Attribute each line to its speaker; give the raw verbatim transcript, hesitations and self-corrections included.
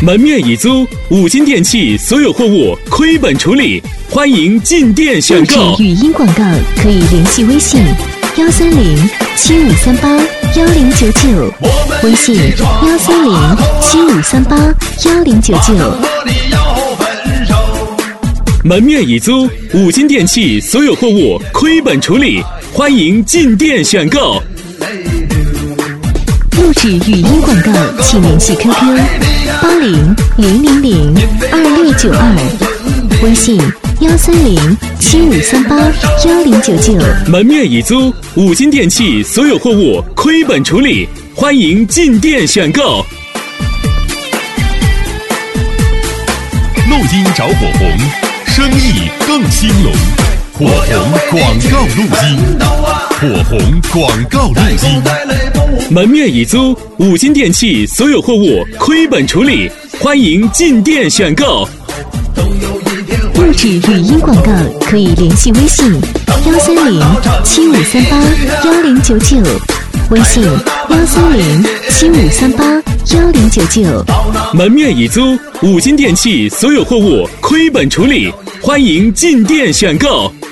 Speaker 1: 门面已租，五金电器所有货物亏本处理，欢迎进店选购。
Speaker 2: 录制语音广告可以联系微信幺三零七五三八幺零九九，微信幺三零七五三八幺零九九。
Speaker 1: 门面已租，五金电器所有货物亏本处理，欢迎进店选购。
Speaker 2: 录制语音广告，请联系 Q Q 八零零零零二六九二，微信幺三零七五三八幺零九九。
Speaker 1: 门面已租，五金电器所有货物亏本处理，欢迎进店选购。
Speaker 3: 录音找火红，生意更兴隆。火红广告录音，火红广告录音。
Speaker 1: 门面已租，五金电器所有货物亏本处理，欢迎进店选购。
Speaker 2: 录制语音广告可以联系微信幺三零七五三八幺零九九，微信幺三零七五三八幺零九九。
Speaker 1: 门面已租，五金电器所有货物亏本处理，欢迎进店选购。